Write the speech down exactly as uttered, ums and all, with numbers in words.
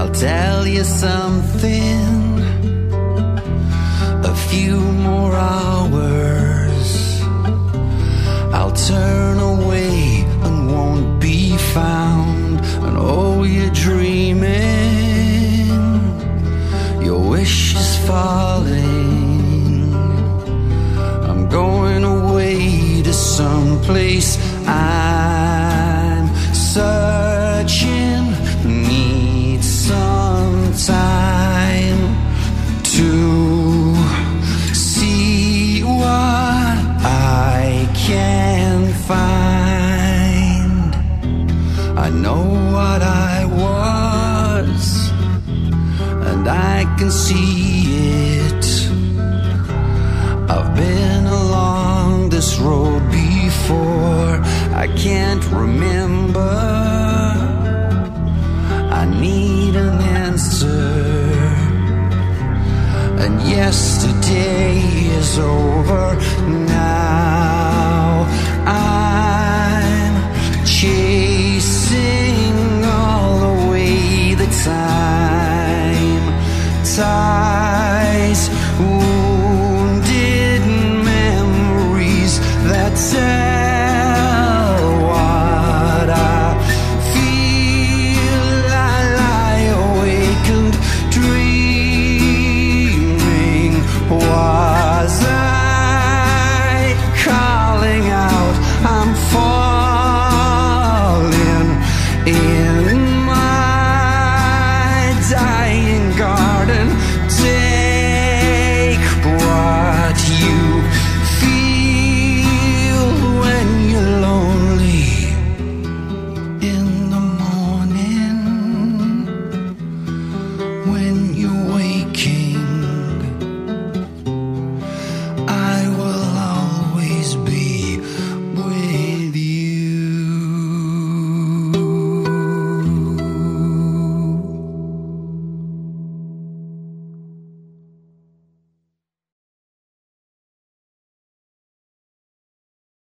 I'll tell you something. A few more hours, I'll turn away and won't be found. And oh, you're dreaming, your wish is falling. I'm going away to someplace. I'm searching, need some time to see what I can find. I know what I was, and I can see it. I've been along this road before. I can't remember. I need an answer. And yesterday is over now.